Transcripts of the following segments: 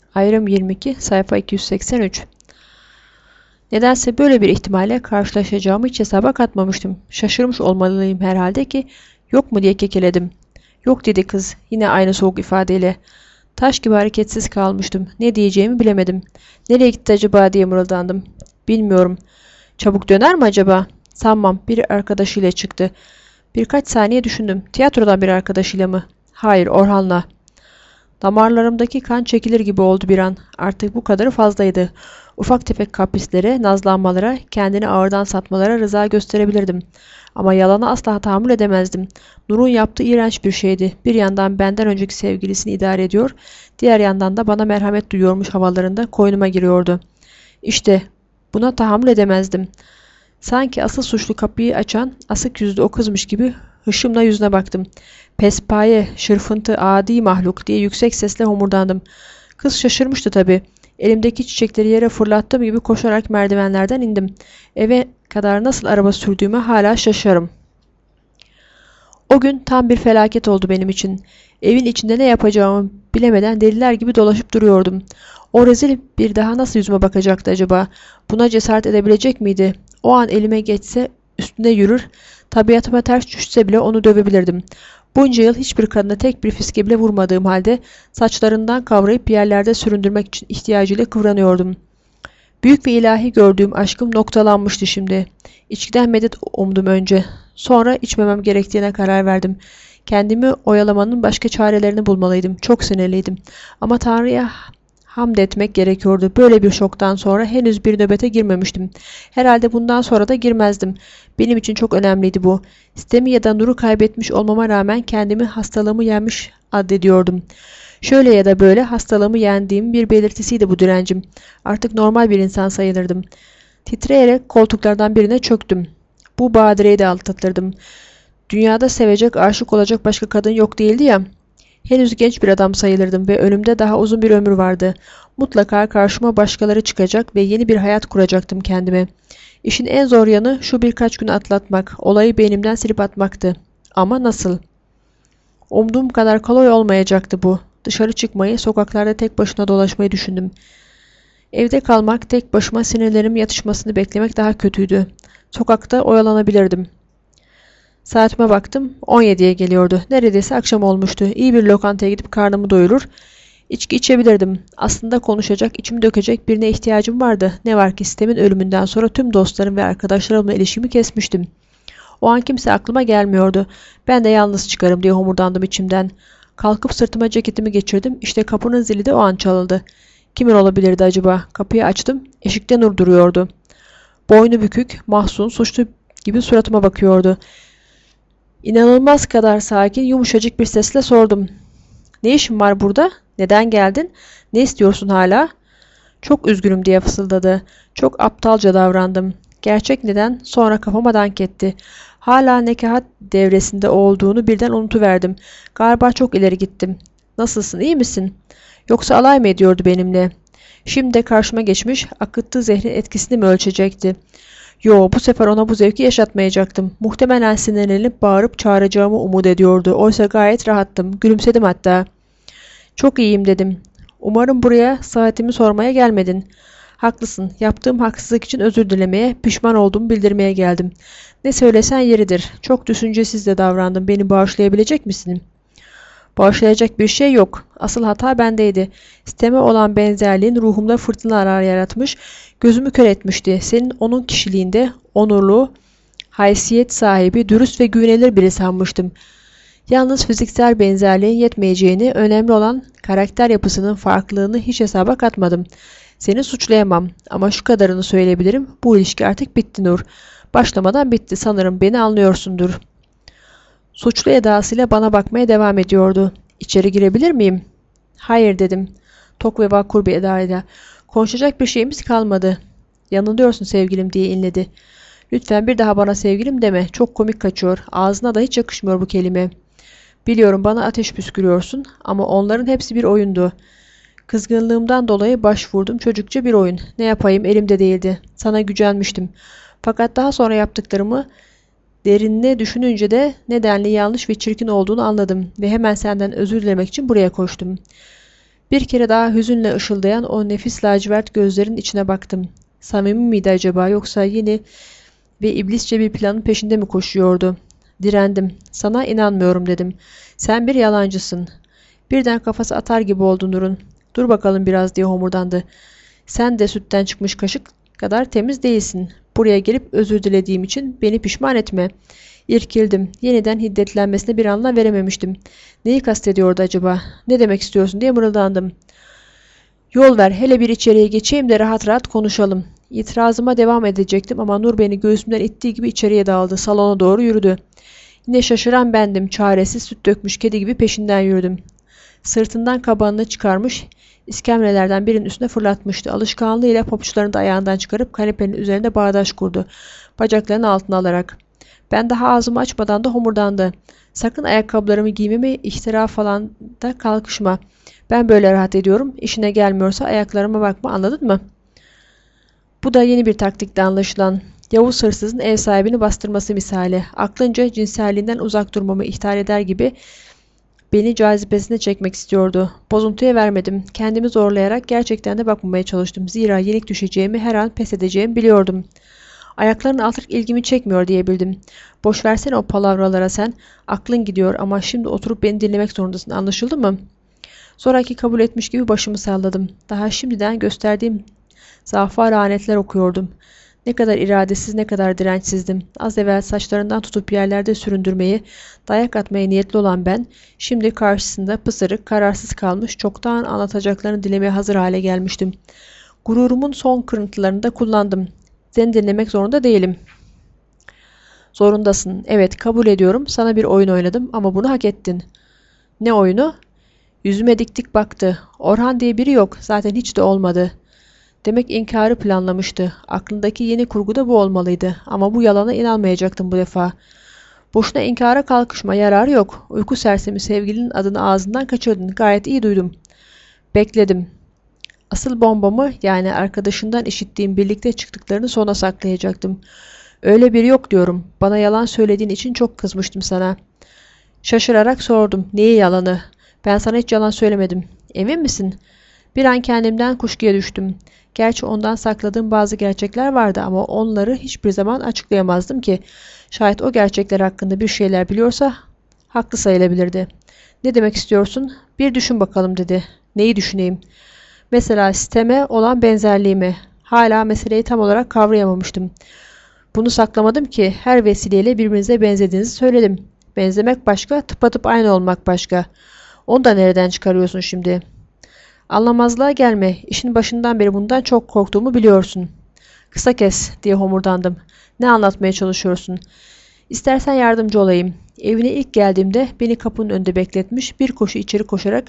Ayrım 22, sayfa 283. Nedense böyle bir ihtimalle karşılaşacağımı hiç hesaba katmamıştım. Şaşırmış olmalıyım herhalde ki yok mu diye kekeledim. Yok dedi kız yine aynı soğuk ifadeyle. Taş gibi hareketsiz kalmıştım. Ne diyeceğimi bilemedim. Nereye gitti acaba diye mırıldandım. Bilmiyorum. Çabuk döner mi acaba? Sanmam. Bir arkadaşıyla çıktı. Birkaç saniye düşündüm. Tiyatrodan bir arkadaşıyla mı? Hayır, Orhan'la. Damarlarımdaki kan çekilir gibi oldu bir an. Artık bu kadarı fazlaydı. Ufak tefek kaprislere, nazlanmalara, kendini ağırdan satmalara rıza gösterebilirdim. Ama yalana asla tahammül edemezdim. Nur'un yaptığı iğrenç bir şeydi. Bir yandan benden önceki sevgilisini idare ediyor, diğer yandan da bana merhamet duyuyormuş havalarında koynuma giriyordu. İşte buna tahammül edemezdim. Sanki asıl suçlu kapıyı açan asık yüzlü o kızmış gibi hışımla yüzüne baktım. Pespaye, şırfıntı, adi mahluk diye yüksek sesle homurdandım. Kız şaşırmıştı tabii. Elimdeki çiçekleri yere fırlattığım gibi koşarak merdivenlerden indim. Eve kadar nasıl araba sürdüğüme hala şaşarım. O gün tam bir felaket oldu benim için. Evin içinde ne yapacağımı bilemeden deliler gibi dolaşıp duruyordum. O rezil bir daha nasıl yüzüme bakacaktı acaba? Buna cesaret edebilecek miydi? O an elime geçse üstüne yürür, tabiatıma ters düşse bile onu dövebilirdim. Bunca yıl hiçbir kadına tek bir fiske bile vurmadığım halde saçlarından kavrayıp bir yerlerde süründürmek için ihtiyacıyla kıvranıyordum. Büyük ve ilahi gördüğüm aşkım noktalanmıştı şimdi. İçkiden medet umdum önce. Sonra içmemem gerektiğine karar verdim. Kendimi oyalamanın başka çarelerini bulmalıydım. Çok sinirliydim. Ama Tanrı'ya hamd etmek gerekiyordu. Böyle bir şoktan sonra henüz bir nöbete girmemiştim. Herhalde bundan sonra da girmezdim. Benim için çok önemliydi bu. Sistemi ya da nuru kaybetmiş olmama rağmen kendimi hastalığımı yenmiş addediyordum. Şöyle ya da böyle hastalığımı yendiğim bir belirtisiydi bu direncim. Artık normal bir insan sayılırdım. Titreyerek koltuklardan birine çöktüm. Bu badireyi de atlatırdım. Dünyada sevecek, aşık olacak başka kadın yok değildi ya. Henüz genç bir adam sayılırdım ve önümde daha uzun bir ömür vardı. Mutlaka karşıma başkaları çıkacak ve yeni bir hayat kuracaktım kendime. İşin en zor yanı şu birkaç gün atlatmak, olayı beynimden silip atmaktı. Ama nasıl? Umduğum kadar kolay olmayacaktı bu. Dışarı çıkmayı, sokaklarda tek başına dolaşmayı düşündüm. Evde kalmak, tek başıma sinirlerim yatışmasını beklemek daha kötüydü. Sokakta oyalanabilirdim. Saatime baktım, 17'ye geliyordu. Neredeyse akşam olmuştu. İyi bir lokantaya gidip karnımı doyurur, içki içebilirdim. Aslında konuşacak, içimi dökecek birine ihtiyacım vardı. Ne var ki sistemin ölümünden sonra tüm dostlarım ve arkadaşlarımla ilişkimi kesmiştim. O an kimse aklıma gelmiyordu. Ben de yalnız çıkarım diye homurdandım içimden. Kalkıp sırtıma ceketimi geçirdim. İşte kapının zili de o an çalındı. Kimin olabilirdi acaba? Kapıyı açtım. Eşikte Nur duruyordu. Boynu bükük, mahzun, suçlu gibi suratıma bakıyordu. İnanılmaz kadar sakin, yumuşacık bir sesle sordum. Ne işin var burada? Neden geldin? Ne istiyorsun hala? Çok üzgünüm diye fısıldadı. Çok aptalca davrandım. Gerçek neden sonra kafama dank etti. Hala nekahat devresinde olduğunu birden unutuverdim. Galiba çok ileri gittim. Nasılsın, iyi misin? Yoksa alay mı ediyordu benimle? Şimdi de karşıma geçmiş, akıttığı zehrin etkisini mi ölçecekti? Yo, bu sefer ona bu zevki yaşatmayacaktım. Muhtemelen sinirlenip bağırıp çağıracağımı umut ediyordu. Oysa gayet rahattım. Gülümsedim hatta. Çok iyiyim dedim. Umarım buraya saatimi sormaya gelmedin. Haklısın. Yaptığım haksızlık için özür dilemeye, pişman olduğumu bildirmeye geldim. Ne söylesen yeridir. Çok düşüncesiz de davrandım. Beni bağışlayabilecek misin? Bağışlayacak bir şey yok. Asıl hata bendeydi. Sisteme olan benzerliğin ruhumda fırtınalar yaratmış, gözümü kör etmişti. Senin onun kişiliğinde onurlu, haysiyet sahibi, dürüst ve güvenilir biri sanmıştım. Yalnız fiziksel benzerliğin yetmeyeceğini, önemli olan karakter yapısının farklılığını hiç hesaba katmadım. Seni suçlayamam ama şu kadarını söyleyebilirim. Bu ilişki artık bitti Nur. Başlamadan bitti, sanırım beni anlıyorsundur. Suçlu edasıyla bana bakmaya devam ediyordu. İçeri girebilir miyim? Hayır dedim. Tok ve vakur bir edayla. Konuşacak bir şeyimiz kalmadı. Yanılıyorsun sevgilim diye inledi. Lütfen bir daha bana sevgilim deme. Çok komik kaçıyor. Ağzına da hiç yakışmıyor bu kelime. Biliyorum bana ateş püskürüyorsun ama onların hepsi bir oyundu. Kızgınlığımdan dolayı başvurdum çocukça bir oyun. Ne yapayım elimde değildi. Sana gücenmiştim. Fakat daha sonra yaptıklarımı derinine düşününce de nedenli yanlış ve çirkin olduğunu anladım ve hemen senden özür dilemek için buraya koştum. Bir kere daha hüzünle ışıldayan o nefis lacivert gözlerin içine baktım. Samimi miydi acaba, yoksa yeni ve iblisçe bir planın peşinde mi koşuyordu? Direndim. Sana inanmıyorum dedim. Sen bir yalancısın. Birden kafası atar gibi oldu Nur'un. Dur bakalım biraz diye homurdandı. Sen de sütten çıkmış kaşık kadar temiz değilsin. Buraya gelip özür dilediğim için beni pişman etme. İrkildim. Yeniden hiddetlenmesine bir anlam verememiştim. Neyi kastediyordu acaba? Ne demek istiyorsun diye mırıldandım. Yol ver, hele bir içeriye geçeyim de rahat rahat konuşalım. İtirazıma devam edecektim ama Nur beni göğsümden ittiği gibi içeriye daldı. Salona doğru yürüdü. Yine şaşıran bendim. Çaresiz, süt dökmüş kedi gibi peşinden yürüdüm. Sırtından kabanını çıkarmış, iskemlelerden birinin üstüne fırlatmıştı. Alışkanlığıyla pabuçlarını da ayağından çıkarıp kanepenin üzerinde bağdaş kurdu. Bacaklarını altına alarak. Ben daha ağzımı açmadan da homurdandı. Sakın ayakkabılarımı giymeme, ihtira falan da kalkışma. Ben böyle rahat ediyorum. İşine gelmiyorsa ayaklarıma bakma, anladın mı? Bu da yeni bir taktikti anlaşılan. Yavuz hırsızın ev sahibini bastırması misali. Aklınca cinselliğinden uzak durmamı ihtar eder gibi beni cazibesine çekmek istiyordu. Bozuntuya vermedim. Kendimi zorlayarak gerçekten de bakmamaya çalıştım. Zira yenik düşeceğimi, her an pes edeceğimi biliyordum. Ayakların artık ilgimi çekmiyor diyebildim. Boş versene o palavralara sen. Aklın gidiyor ama şimdi oturup beni dinlemek zorundasın, anlaşıldı mı? Zoraki kabul etmiş gibi başımı salladım. Daha şimdiden gösterdiğim zaafa lanetler okuyordum. Ne kadar iradesiz, ne kadar dirençsizdim. Az evvel saçlarından tutup yerlerde süründürmeyi, dayak atmaya niyetli olan ben, şimdi karşısında pısırık, kararsız kalmış, çoktan anlatacaklarını dilemeye hazır hale gelmiştim. Gururumun son kırıntılarını da kullandım. Seni dinlemek zorunda değilim. Zorundasın. Evet, kabul ediyorum. Sana bir oyun oynadım ama bunu hak ettin. Ne oyunu? Yüzüme dik dik baktı. Orhan diye biri yok. Zaten hiç de olmadı. Demek inkarı planlamıştı. Aklındaki yeni kurgu da bu olmalıydı. Ama bu yalana inanmayacaktım bu defa. Boşuna inkara kalkışma, yararı yok. Uyku sersemi sevgilinin adını ağzından kaçırdın. Gayet iyi duydum. Bekledim. Asıl bombamı, yani arkadaşından işittiğim birlikte çıktıklarını sona saklayacaktım. Öyle biri yok diyorum. Bana yalan söylediğin için çok kızmıştım sana. Şaşırarak sordum. Neyi yalanı? Ben sana hiç yalan söylemedim. Emin misin? Bir an kendimden kuşkuya düştüm. Gerçi ondan sakladığım bazı gerçekler vardı ama onları hiçbir zaman açıklayamazdım ki. Şayet o gerçekler hakkında bir şeyler biliyorsa haklı sayılabilirdi. Ne demek istiyorsun? Bir düşün bakalım dedi. Neyi düşüneyim? Mesela sisteme olan benzerliğimi. Hala meseleyi tam olarak kavrayamamıştım. Bunu saklamadım ki, her vesileyle birbirinize benzediğinizi söyledim. Benzemek başka, tıpatıp aynı olmak başka. Onu da nereden çıkarıyorsun şimdi? Anlamazlığa gelme. İşin başından beri bundan çok korktuğumu biliyorsun. Kısa kes diye homurdandım. Ne anlatmaya çalışıyorsun? İstersen yardımcı olayım. Evine ilk geldiğimde beni kapının önünde bekletmiş, bir koşu içeri koşarak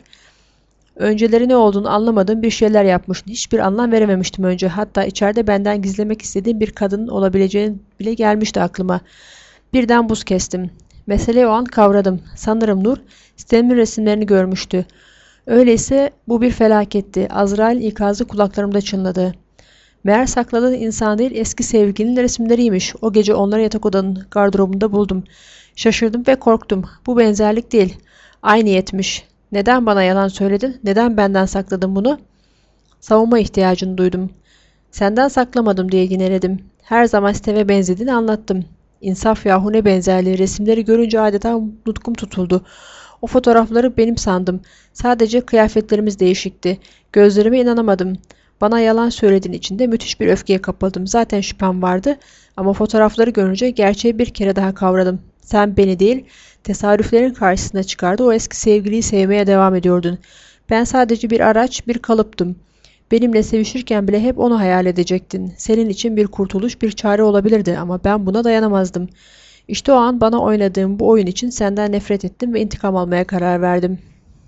önceleri ne olduğunu anlamadığım bir şeyler yapmıştın. Hiçbir anlam verememiştim önce. Hatta içeride benden gizlemek istediğim bir kadının olabileceğini bile gelmişti aklıma. Birden buz kestim. Meseleyi o an kavradım. Sanırım Nur, sitemin resimlerini görmüştü. Öyleyse bu bir felaketti. Azrail ikazı kulaklarımda çınladı. Meğer sakladığın insan değil, eski sevgilinin resimleriymiş. O gece onları yatak odanın gardırobunda buldum. Şaşırdım ve korktum. Bu benzerlik değil. Aynı yetmiş. Neden bana yalan söyledin? Neden benden sakladın bunu? Savunma ihtiyacını duydum. Senden saklamadım diye yineledim. Her zaman Steve'e benzediğini anlattım. İnsaf yahu, ne benzerliği. Resimleri görünce adeta nutkum tutuldu. O fotoğrafları benim sandım. Sadece kıyafetlerimiz değişikti. Gözlerime inanamadım. Bana yalan söylediğin için de müthiş bir öfkeye kapıldım. Zaten şüphem vardı ama fotoğrafları görünce gerçeği bir kere daha kavradım. Sen beni değil, tesadüflerin karşısına çıkardı. O eski sevgiliyi sevmeye devam ediyordun. Ben sadece bir araç, bir kalıptım. Benimle sevişirken bile hep onu hayal edecektin. Senin için bir kurtuluş, bir çare olabilirdi ama ben buna dayanamazdım. İşte o an bana oynadığım bu oyun için senden nefret ettim ve intikam almaya karar verdim.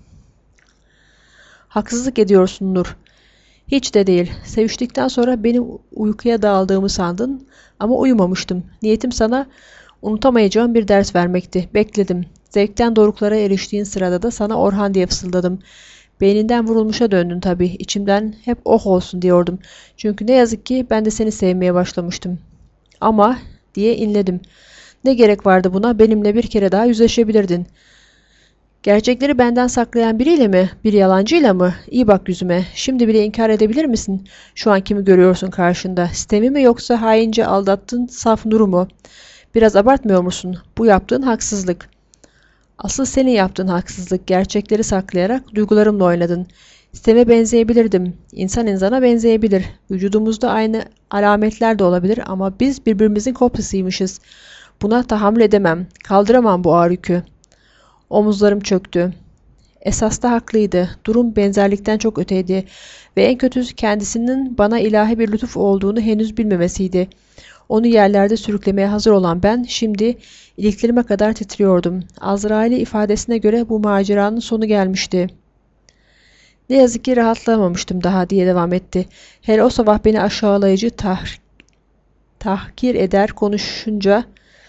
Haksızlık ediyorsun Nur. Hiç de değil. Seviştikten sonra benim uykuya daldığımı sandın ama uyumamıştım. Niyetim sana unutamayacağım bir ders vermekti. Bekledim. Zevkten doruklara eriştiğin sırada da sana Orhan diye fısıldadım. Beyninden vurulmuşa döndün tabii. İçimden hep oh olsun diyordum. Çünkü ne yazık ki ben de seni sevmeye başlamıştım. Ama diye inledim. Ne gerek vardı buna? Benimle bir kere daha yüzleşebilirdin. Gerçekleri benden saklayan biriyle mi? Bir yalancıyla mı? İyi bak yüzüme. Şimdi bile inkar edebilir misin? Şu an kimi görüyorsun karşında? Sitemi mi yoksa haince aldattığın saf Nur'u mu? Biraz abartmıyor musun? Bu yaptığın haksızlık. Asıl senin yaptığın haksızlık. Gerçekleri saklayarak duygularımla oynadın. Siteme benzeyebilirdim. İnsan insana benzeyebilir. Vücudumuzda aynı alametler de olabilir ama biz birbirimizin kopyasıymışız. Buna tahammül edemem. Kaldıramam bu ağır yükü. Omuzlarım çöktü. Esas da haklıydı. Durum benzerlikten çok öteydi. Ve en kötüsü kendisinin bana ilahi bir lütuf olduğunu henüz bilmemesiydi. Onu yerlerde sürüklemeye hazır olan ben şimdi iliklerime kadar titriyordum. Azrail'i ifadesine göre bu maceranın sonu gelmişti. Ne yazık ki rahatlamamıştım daha diye devam etti. Hele o sabah beni aşağılayıcı tahkir eder konuşunca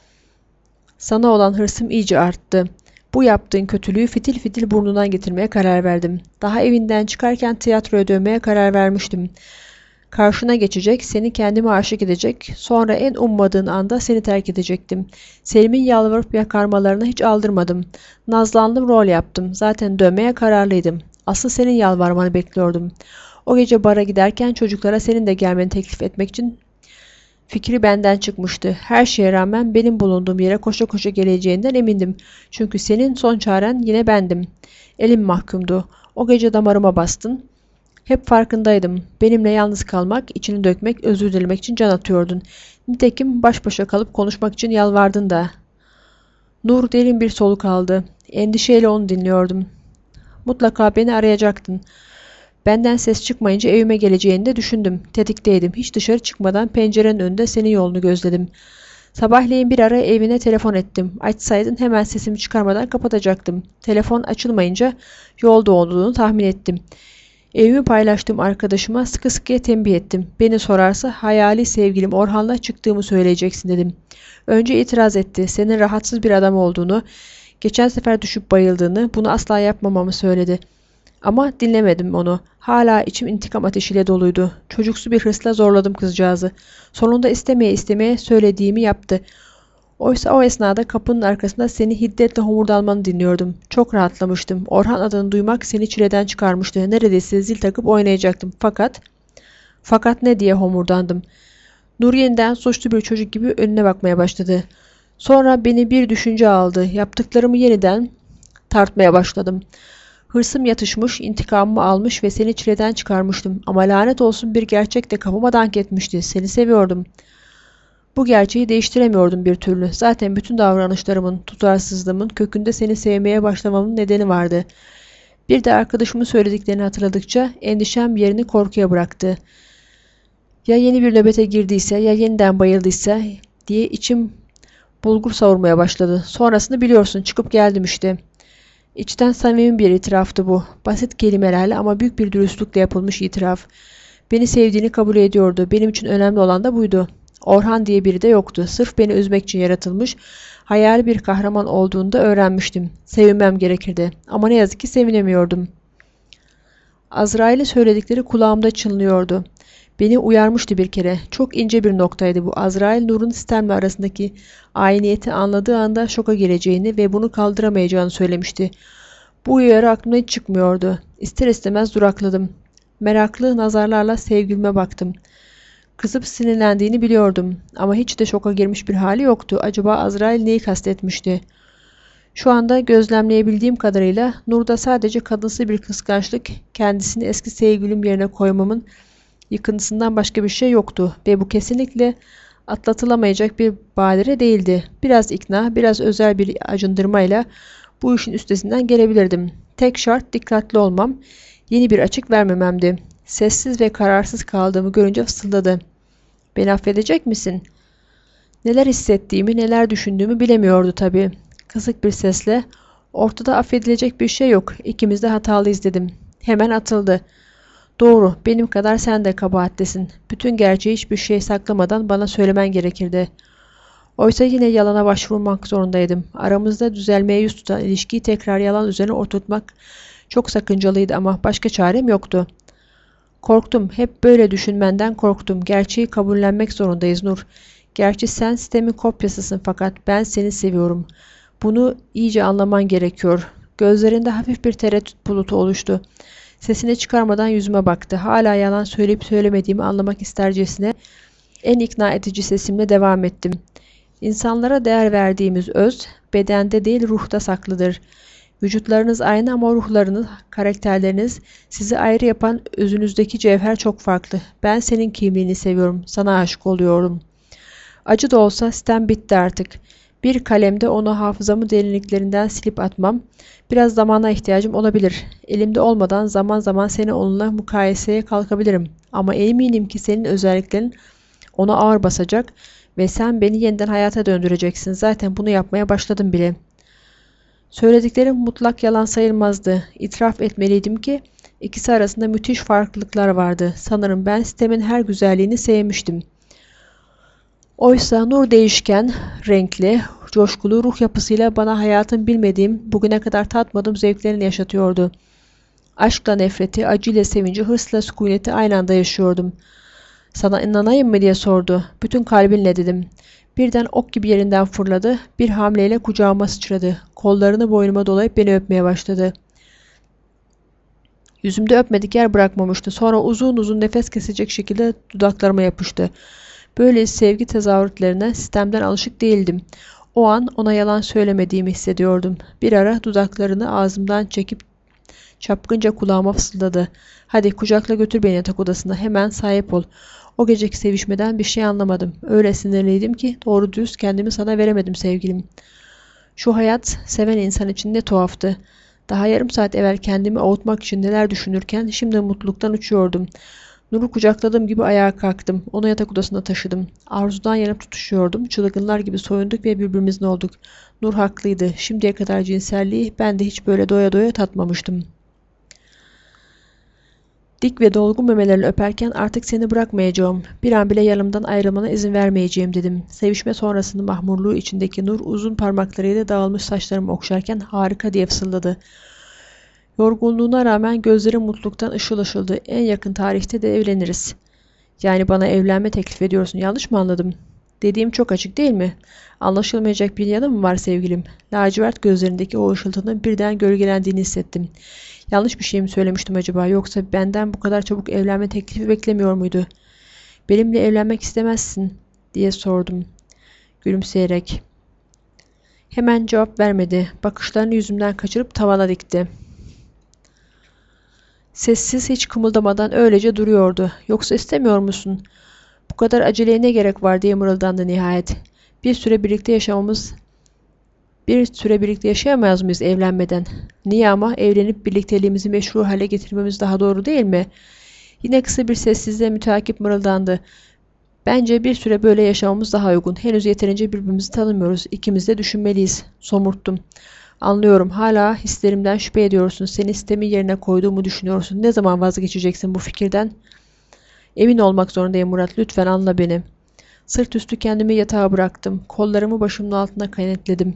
sana olan hırsım iyice arttı. Bu yaptığın kötülüğü fitil fitil burnundan getirmeye karar verdim. Daha evinden çıkarken tiyatroya dönmeye karar vermiştim. Karşına geçecek, seni kendime aşık edecek, sonra en ummadığın anda seni terk edecektim. Selim'in yalvarıp yakarmalarına hiç aldırmadım. Nazlandım, rol yaptım. Zaten dönmeye kararlıydım. Asıl senin yalvarmanı bekliyordum. O gece bara giderken çocuklara senin de gelmeni teklif etmek için fikri benden çıkmıştı. Her şeye rağmen benim bulunduğum yere koşa koşa geleceğinden emindim. Çünkü senin son çaren yine bendim. Elim mahkumdu. O gece damarıma bastın. Hep farkındaydım. Benimle yalnız kalmak, içini dökmek, özür dilemek için can atıyordun. Nitekim baş başa kalıp konuşmak için yalvardın da. Nur derin bir soluk aldı. Endişeyle onu dinliyordum. Mutlaka beni arayacaktın. Benden ses çıkmayınca evime geleceğini de düşündüm. Tetikteydim. Hiç dışarı çıkmadan pencerenin önünde senin yolunu gözledim. Sabahleyin bir ara evine telefon ettim. Açsaydın hemen sesimi çıkarmadan kapatacaktım. Telefon açılmayınca yolda olduğunu tahmin ettim. Evimi paylaştığım arkadaşıma sıkı sıkıya tembih ettim. Beni sorarsa hayali sevgilim Orhan'la çıktığımı söyleyeceksin dedim. Önce itiraz etti. Senin rahatsız bir adam olduğunu, geçen sefer düşüp bayıldığını, bunu asla yapmamamı söyledi. Ama dinlemedim onu. Hala içim intikam ateşiyle doluydu. Çocuksu bir hırsla zorladım kızcağızı. Sonunda istemeye istemeye söylediğimi yaptı. Oysa o esnada kapının arkasında seni hiddetle homurdanmanı dinliyordum. Çok rahatlamıştım. Orhan adını duymak seni çileden çıkarmıştı. Neredeyse zil takıp oynayacaktım. Fakat ne diye homurdandım. Nur yeniden suçlu bir çocuk gibi önüne bakmaya başladı. Sonra beni bir düşünce aldı. Yaptıklarımı yeniden tartmaya başladım. Hırsım yatışmış, intikamımı almış ve seni çileden çıkarmıştım. Ama lanet olsun bir gerçek de kapıma dank etmişti. Seni seviyordum. Bu gerçeği değiştiremiyordum bir türlü. Zaten bütün davranışlarımın, tutarsızlığımın kökünde seni sevmeye başlamamın nedeni vardı. Bir de arkadaşımın söylediklerini hatırladıkça endişem yerini korkuya bıraktı. Ya yeni bir nöbete girdiyse, ya yeniden bayıldıysa diye içim bulgur savurmaya başladı. Sonrasını biliyorsun, çıkıp geldim işte. İçten samimi bir itiraftı bu. Basit kelimelerle ama büyük bir dürüstlükle yapılmış itiraf. Beni sevdiğini kabul ediyordu. Benim için önemli olan da buydu. Orhan diye biri de yoktu. Sırf beni üzmek için yaratılmış, hayali bir kahraman olduğunu da öğrenmiştim. Sevinmem gerekirdi. Ama ne yazık ki sevinemiyordum. Azrail'in söyledikleri kulağımda çınlıyordu. Beni uyarmıştı bir kere. Çok ince bir noktaydı bu. Azrail, Nur'un sistemle arasındaki ayniyeti anladığı anda şoka gireceğini ve bunu kaldıramayacağını söylemişti. Bu uyarı aklımda hiç çıkmıyordu. İster istemez durakladım. Meraklı nazarlarla sevgilime baktım. Kızıp sinirlendiğini biliyordum ama hiç de şoka girmiş bir hali yoktu. Acaba Azrail neyi kastetmişti? Şu anda gözlemleyebildiğim kadarıyla Nur'da sadece kadınsı bir kıskançlık, kendisini eski sevgilim yerine koymamın yıkıntısından başka bir şey yoktu ve bu kesinlikle atlatılamayacak bir badire değildi. Biraz ikna, biraz özel bir acındırmayla bu işin üstesinden gelebilirdim. Tek şart dikkatli olmam, yeni bir açık vermememdi. Sessiz ve kararsız kaldığımı görünce fısıldadı. Beni affedecek misin? Neler hissettiğimi, neler düşündüğümü bilemiyordu tabii. Kısık bir sesle, ortada affedilecek bir şey yok, İkimiz de hatalıyız dedim. Hemen atıldı. Doğru, benim kadar sen de kabahattesin. Bütün gerçeği hiçbir şey saklamadan bana söylemen gerekirdi. Oysa yine yalana başvurmak zorundaydım. Aramızda düzelmeye yüz tutan ilişkiyi tekrar yalan üzerine oturtmak çok sakıncalıydı ama başka çarem yoktu. Korktum, hep böyle düşünmenden korktum. Gerçeği kabullenmek zorundayız Nur. Gerçi sen sistemin kopyasısın fakat ben seni seviyorum. Bunu iyice anlaman gerekiyor. Gözlerinde hafif bir tereddüt bulutu oluştu. Sesini çıkarmadan yüzüme baktı. Hala yalan söyleyip söylemediğimi anlamak istercesine en ikna edici sesimle devam ettim. İnsanlara değer verdiğimiz öz, bedende değil ruhta saklıdır. Vücutlarınız aynı ama ruhlarınız, karakterleriniz, sizi ayrı yapan özünüzdeki cevher çok farklı. Ben senin kimliğini seviyorum, sana aşık oluyorum. Acı da olsa sitem bitti artık. Bir kalemde onu hafızamın derinliklerinden silip atmam, biraz zamana ihtiyacım olabilir. Elimde olmadan zaman zaman seni onunla mukayeseye kalkabilirim. Ama eminim ki senin özelliklerin ona ağır basacak ve sen beni yeniden hayata döndüreceksin. Zaten bunu yapmaya başladım bile. Söylediklerim mutlak yalan sayılmazdı. İtiraf etmeliydim ki ikisi arasında müthiş farklılıklar vardı. Sanırım ben sistemin her güzelliğini sevmiştim. Oysa Nur değişken, renkli, coşkulu ruh yapısıyla bana hayatın bilmediğim, bugüne kadar tatmadığım zevklerini yaşatıyordu. Aşkla nefreti, acıyla sevinci, hırsla sükuneti aynı anda yaşıyordum. Sana inanayım mı diye sordu. Bütün kalbinle dedim. Birden ok gibi yerinden fırladı, bir hamleyle kucağıma sıçradı. Kollarını boynuma dolayıp beni öpmeye başladı. Yüzümde öpmedik yer bırakmamıştı. Sonra uzun uzun nefes kesecek şekilde dudaklarıma yapıştı. Böyle sevgi tezahüratlerine sistemden alışık değildim. O an ona yalan söylemediğimi hissediyordum. Bir ara dudaklarını ağzımdan çekip çapkınca kulağıma fısıldadı. Hadi kucakla götür beni yatak odasına, hemen sahip ol. O geceki sevişmeden bir şey anlamadım. Öyle sinirliydim ki doğru düz kendimi sana veremedim sevgilim. Şu hayat seven insan için ne tuhaftı. Daha yarım saat evvel kendimi avutmak için neler düşünürken şimdi mutluluktan uçuyordum. Nur'u kucakladığım gibi ayağa kalktım. Onu yatak odasına taşıdım. Arzudan yanıp tutuşuyordum. Çılgınlar gibi soyunduk ve birbirimizin olduk. Nur haklıydı. Şimdiye kadar cinselliği ben de hiç böyle doya doya tatmamıştım. Dik ve dolgun memelerini öperken artık seni bırakmayacağım. Bir an bile yanımdan ayrılmana izin vermeyeceğim dedim. Sevişme sonrasının mahmurluğu içindeki Nur uzun parmaklarıyla dağılmış saçlarımı okşarken harika diye fısıldadı. Yorgunluğuna rağmen gözleri mutluluktan ışıl ışıldı. En yakın tarihte de evleniriz. Yani bana evlenme teklif ediyorsun, yanlış mı anladım? Dediğim çok açık değil mi? Anlaşılmayacak bir yanı mı var sevgilim? Lacivert gözlerindeki o ışıltının birden gölgelendiğini hissettim. Yanlış bir şey mi söylemiştim acaba, yoksa benden bu kadar çabuk evlenme teklifi beklemiyor muydu? Benimle evlenmek istemezsin diye sordum gülümseyerek. Hemen cevap vermedi. Bakışlarını yüzümden kaçırıp tavana dikti. Sessiz, hiç kımıldamadan öylece duruyordu. Yoksa istemiyor musun? Bu kadar aceleye ne gerek var diye mırıldandı nihayet. Bir süre birlikte yaşayamaz mıyız evlenmeden? Niye ama? Evlenip birlikteliğimizi meşru hale getirmemiz daha doğru değil mi? Yine kısa bir sessizliğe müteakip mırıldandı. Bence bir süre böyle yaşamamız daha uygun. Henüz yeterince birbirimizi tanımıyoruz. İkimiz de düşünmeliyiz. Somurttum. Anlıyorum. Hala hislerimden şüphe ediyorsun. Seni sistemin yerine koyduğumu düşünüyorsun. Ne zaman vazgeçeceksin bu fikirden? Emin olmak zorundayım Murat. Lütfen anla beni. Sırt üstü kendimi yatağa bıraktım. Kollarımı başımın altına kenetledim.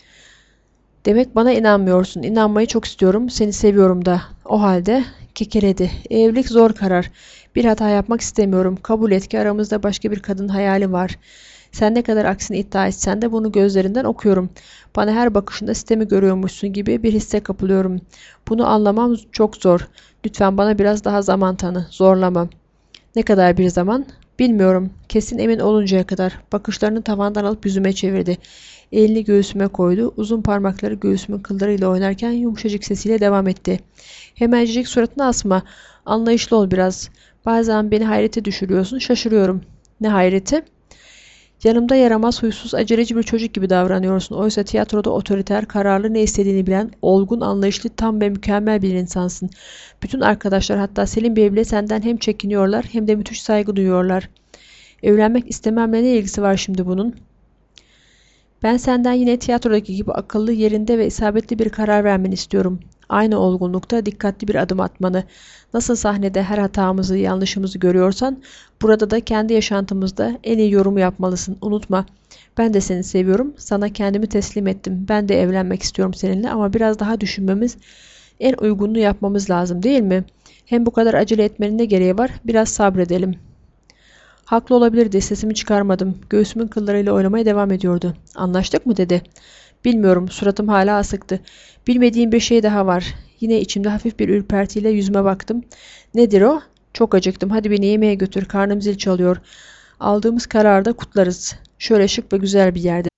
Demek bana inanmıyorsun. İnanmayı çok istiyorum. Seni seviyorum da. O halde kekeledi. Evlilik zor karar. Bir hata yapmak istemiyorum. Kabul et ki aramızda başka bir kadın hayali var. Sen ne kadar aksini iddia etsen de bunu gözlerinden okuyorum. Bana her bakışında sistemi görüyormuşsun gibi bir hisse kapılıyorum. Bunu anlamam çok zor. Lütfen bana biraz daha zaman tanı. Zorlama. Ne kadar bir zaman? Bilmiyorum. Kesin emin oluncaya kadar. Bakışlarını tavandan alıp yüzüme çevirdi. Elini göğsüme koydu. Uzun parmakları göğsümün kıllarıyla oynarken yumuşacık sesiyle devam etti. Hemencik suratını asma. Anlayışlı ol biraz. Bazen beni hayrete düşürüyorsun. Şaşırıyorum. Ne hayreti? Yanımda yaramaz, huysuz, aceleci bir çocuk gibi davranıyorsun. Oysa tiyatroda otoriter, kararlı, ne istediğini bilen, olgun, anlayışlı, tam ve mükemmel bir insansın. Bütün arkadaşlar, hatta Selim Bey bile senden hem çekiniyorlar hem de müthiş saygı duyuyorlar. Evlenmek istememle ne ilgisi var şimdi bunun? Ben senden yine tiyatrodaki gibi akıllı, yerinde ve isabetli bir karar vermeni istiyorum. Aynı olgunlukta dikkatli bir adım atmanı. Nasıl sahnede her hatamızı, yanlışımızı görüyorsan, burada da kendi yaşantımızda en iyi yorumu yapmalısın. Unutma, ben de seni seviyorum, sana kendimi teslim ettim. Ben de evlenmek istiyorum seninle ama biraz daha düşünmemiz, en uygununu yapmamız lazım değil mi? Hem bu kadar acele etmenin ne gereği var? Biraz sabredelim. Haklı olabilirdi, sesimi çıkarmadım. Göğsümün kıllarıyla oynamaya devam ediyordu. Anlaştık mı dedi. Bilmiyorum, suratım hala asıktı. Bilmediğim bir şey daha var. Yine içimde hafif bir ürpertiyle yüzüme baktım. Nedir o? Çok acıktım. Hadi beni yemeğe götür. Karnım zil çalıyor. Aldığımız kararı da kutlarız. Şöyle şık ve güzel bir yerde.